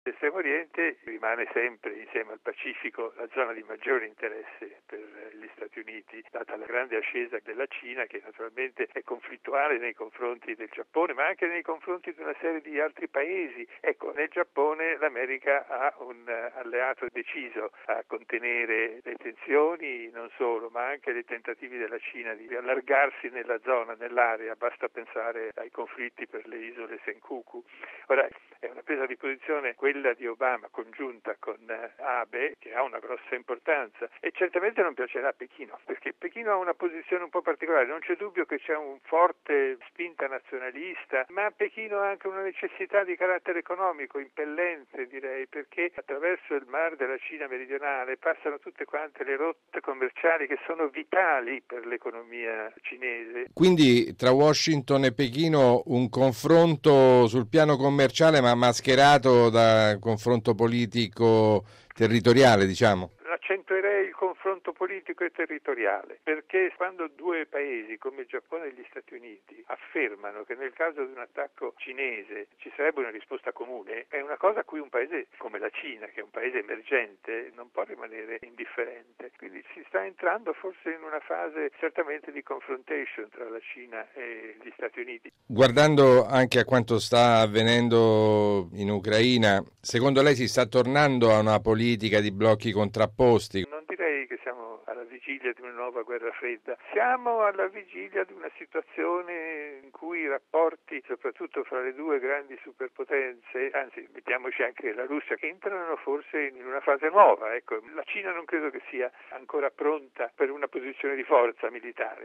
L'estremo Oriente rimane sempre, insieme al Pacifico, la zona di maggiore interesse per gli Stati Uniti, data la grande ascesa della Cina, che naturalmente è conflittuale nei confronti del Giappone, ma anche nei confronti di una serie di altri paesi. Ecco, nel Giappone l'America ha un alleato deciso a contenere le tensioni, non solo, ma anche i tentativi della Cina di allargarsi nella zona, nell'area. Basta pensare ai conflitti per le isole Senkaku. Ora, è una presa di posizione quella di Obama congiunta con Abe, che ha una grossa importanza, e certamente non piacerà a Pechino, perché Pechino ha una posizione un po' particolare. Non c'è dubbio che c'è un forte spinta nazionalista, ma Pechino ha anche una necessità di carattere economico impellente, direi, perché attraverso il Mar della Cina meridionale passano tutte quante le rotte commerciali che sono vitali per l'economia cinese. Quindi tra Washington e Pechino un confronto sul piano commerciale, ma mascherato da confronto politico territoriale, diciamo. Accentuerei il confronto politico e territoriale, perché quando due paesi come il Giappone e gli Stati Uniti affermano che nel caso di un attacco cinese ci sarebbe una risposta comune, è una cosa a cui un paese come la Cina, che è un paese emergente, non può rimanere indifferente. Quindi si sta entrando forse in una fase certamente di confrontation tra la Cina e gli Stati Uniti. Guardando anche a quanto sta avvenendo in Ucraina, secondo lei si sta tornando a una politica di blocchi contrapposti? Non direi che siamo alla vigilia di una nuova guerra fredda, siamo alla vigilia di una situazione in cui i rapporti, soprattutto fra le due grandi superpotenze, anzi mettiamoci anche la Russia, che entrano forse in una fase nuova. Ecco, la Cina non credo che sia ancora pronta per una posizione di forza militare.